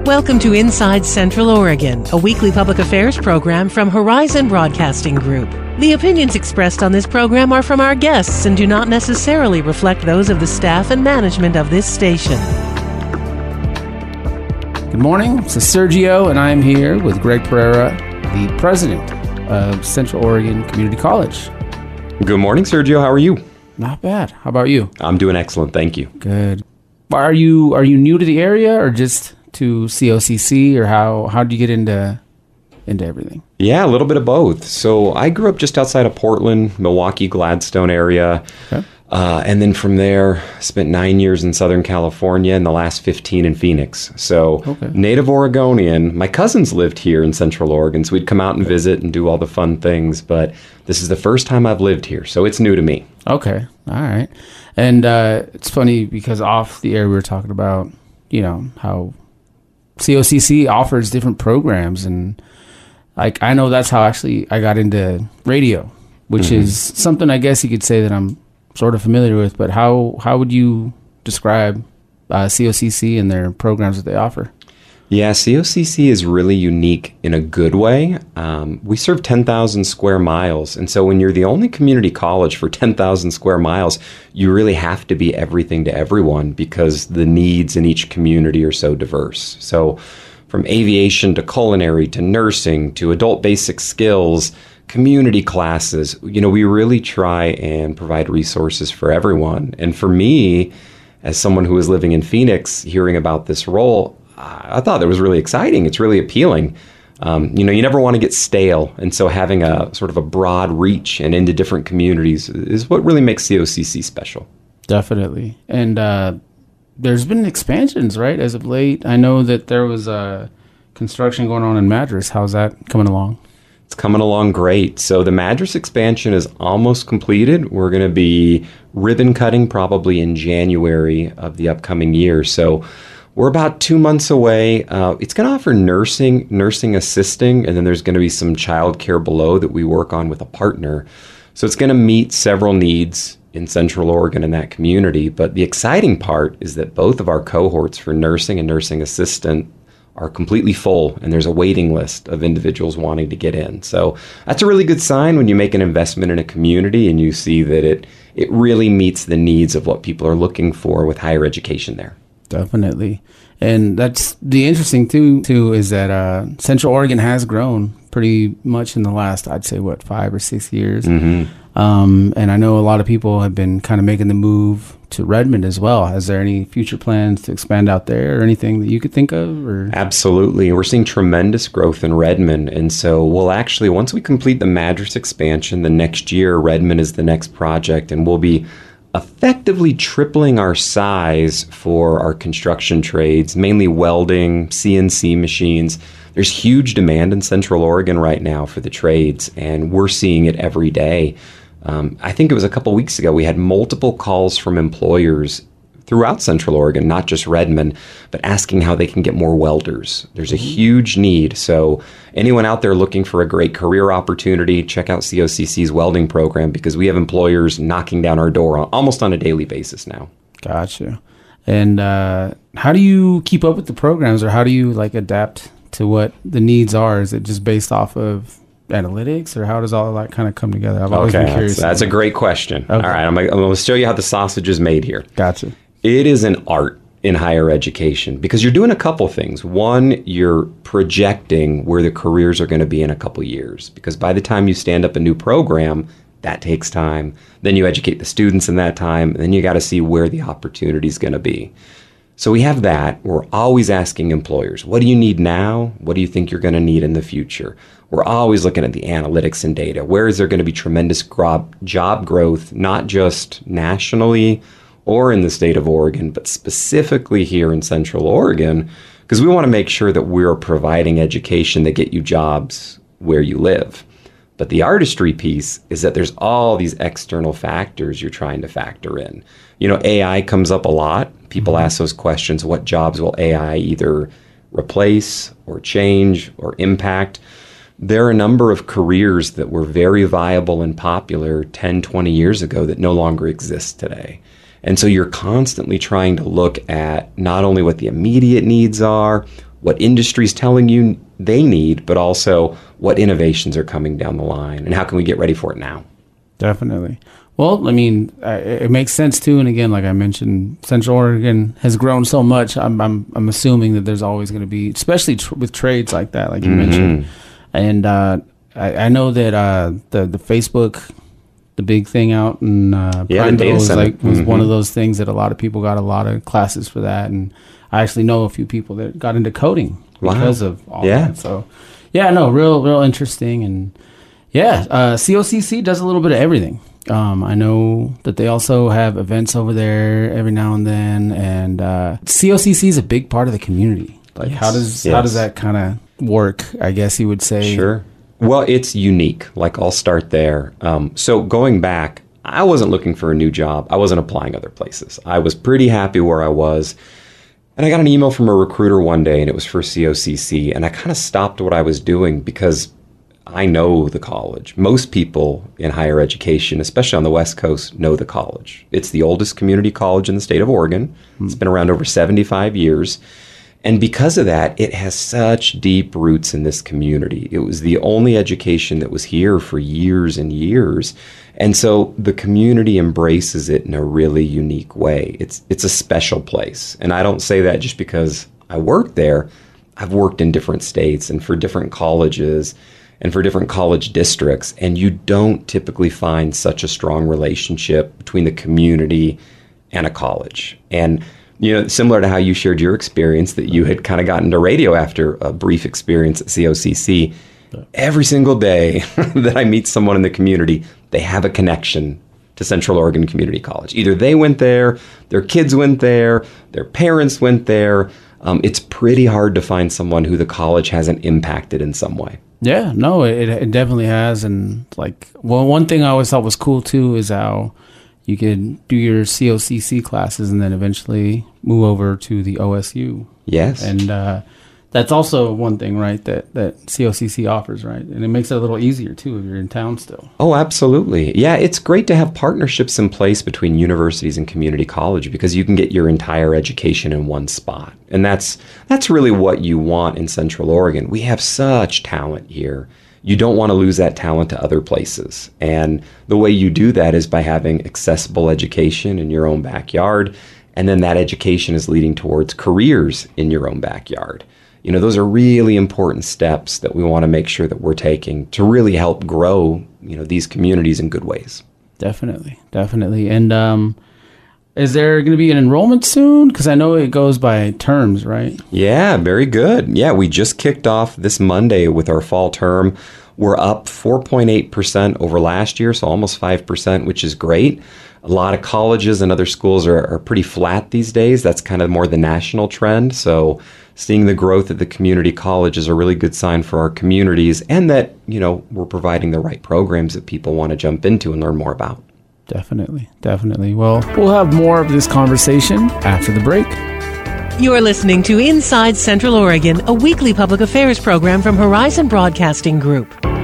Welcome to Inside Central Oregon, a weekly public affairs program from Horizon Broadcasting Group. The opinions expressed on this program are from our guests and do not necessarily reflect those of the staff and management of this station. Good morning, this is Sergio, and I am here with Greg Pereira, the president of Central Oregon Community College. Good morning, Sergio. How are you? Not bad. How about you? I'm doing excellent, thank you. Good. Are you new to the area, or just to COCC, or how did you get into everything? Yeah, a little bit of both. So I grew up just outside of Portland, Milwaukee, Gladstone area. Okay. And then from there, spent 9 years in Southern California and the last 15 in Phoenix. So native Oregonian. My cousins lived here in Central Oregon, so we'd come out and visit and do all the fun things. But this is the first time I've lived here, so it's new to me. Okay. All right. And it's funny because off the air we were talking about, how COCC offers different programs. And I know that's how actually I got into radio, which is something I guess you could say that I'm sort of familiar with, but how would you describe COCC and their programs that they offer? Yeah, COCC is really unique in a good way. We serve 10,000 square miles, and so when you're the only community college for 10,000 square miles, you really have to be everything to everyone because the needs in each community are so diverse. So from aviation to culinary to nursing to adult basic skills, community classes, we really try and provide resources for everyone. And for me, as someone who was living in Phoenix, hearing about this role, I thought that was really exciting. It's really appealing. You never want to get stale. And so having a sort of a broad reach and into different communities is what really makes COCC special. Definitely. And there's been expansions, right, as of late. I know that there was construction going on in Madras. How's that coming along? It's coming along great. So the Madras expansion is almost completed. We're going to be ribbon cutting probably in January of the upcoming year. So we're about 2 months away. It's going to offer nursing assisting, and then there's going to be some childcare below that we work on with a partner. So it's going to meet several needs in Central Oregon in that community. But the exciting part is that both of our cohorts for nursing and nursing assistant are completely full, and there's a waiting list of individuals wanting to get in. So that's a really good sign when you make an investment in a community and you see that it really meets the needs of what people are looking for with higher education there. Definitely. And that's the interesting thing too is that Central Oregon has grown pretty much in the last, I'd say, 5 or 6 years. And I know a lot of people have been kind of making the move to Redmond as well. Is there any future plans to expand out there or anything that you could think of? Or? Absolutely. We're seeing tremendous growth in Redmond. And so we'll actually, once we complete the Madras expansion, the next year, Redmond is the next project, and we'll be effectively tripling our size for our construction trades, mainly welding, CNC machines. There's huge demand in Central Oregon right now for the trades, and we're seeing it every day. I think it was a couple weeks ago, we had multiple calls from employers throughout Central Oregon, not just Redmond, but asking how they can get more welders. There's a huge need. So anyone out there looking for a great career opportunity, check out COCC's welding program because we have employers knocking down our door almost on a daily basis now. Gotcha. And how do you keep up with the programs, or how do you adapt to what the needs are? Is it just based off of analytics, or how does all that kind of come together? I've always been curious. That's a great question. Okay. All right, I'm going to show you how the sausage is made here. Gotcha. It is an art in higher education because you're doing a couple things. One, you're projecting where the careers are going to be in a couple years, because by the time you stand up a new program, that takes time. Then you educate the students in that time, and then you got to see where the opportunity is going to be. So we have that. We're always asking employers, what do you need now? What do you think you're going to need in the future? We're always looking at the analytics and data. Where is there going to be tremendous job growth, not just nationally or in the state of Oregon, but specifically here in Central Oregon, because we want to make sure that we're providing education that get you jobs where you live. But the artistry piece is that there's all these external factors you're trying to factor in. AI comes up a lot. People ask those questions, what jobs will AI either replace or change or impact? There are a number of careers that were very viable and popular 10, 20 years ago that no longer exist today. And so you're constantly trying to look at not only what the immediate needs are, what industry's telling you they need, but also what innovations are coming down the line and how can we get ready for it now. Definitely. Well, I mean, it makes sense too. And again, like I mentioned, Central Oregon has grown so much. I'm assuming that there's always going to be, especially with trades like that, like you mentioned. And I know that the Facebook, the big thing out in Pineville was one of those things that a lot of people got a lot of classes for that. And I actually know a few people that got into coding because of all that. So, yeah, no, real interesting. And yeah, COCC does a little bit of everything. I know that they also have events over there every now and then, and COCC is a big part of the community. Like, how does that kind of work? I guess you would say. Sure. Well, it's unique. Like, I'll start there. So going back, I wasn't looking for a new job. I wasn't applying other places. I was pretty happy where I was. And I got an email from a recruiter one day, and it was for COCC. And I kind of stopped what I was doing because I know the college. Most people in higher education, especially on the West Coast, know the college. It's the oldest community college in the state of Oregon. It's been around over 75 years. And because of that, it has such deep roots in this community. It was the only education that was here for years and years. And so the community embraces it in a really unique way. It's a special place. And I don't say that just because I work there. I've worked in different states and for different colleges and for different college districts, and you don't typically find such a strong relationship between the community and a college. And, you know, similar to how you shared your experience that you had kind of gotten to radio after a brief experience at COCC, every single day that I meet someone in the community, they have a connection to Central Oregon Community College. Either they went there, their kids went there, their parents went there. It's pretty hard to find someone who the college hasn't impacted in some way. Yeah, no, it definitely has. And like, well, one thing I always thought was cool too is how you could do your COCC classes and then eventually move over to the OSU. Yes. And that's also one thing, right, that COCC offers, right? And it makes it a little easier too if you're in town still. Oh, absolutely. Yeah, it's great to have partnerships in place between universities and community college because you can get your entire education in one spot. And that's really what you want in Central Oregon. We have such talent here. You don't want to lose that talent to other places. And the way you do that is by having accessible education in your own backyard. And then that education is leading towards careers in your own backyard. You know, those are really important steps that we want to make sure that we're taking to really help grow, you know, these communities in good ways. Definitely. And is there going to be an enrollment soon? Because I know it goes by terms, right? Yeah, very good. Yeah, we just kicked off this Monday with our fall term. We're up 4.8% over last year, so almost 5%, which is great. A lot of colleges and other schools are pretty flat these days. That's kind of more the national trend. So seeing the growth at the community college is a really good sign for our communities and that, you know, we're providing the right programs that people want to jump into and learn more about. Definitely. Well, we'll have more of this conversation after the break. You're listening to Inside Central Oregon, a weekly public affairs program from Horizon Broadcasting Group.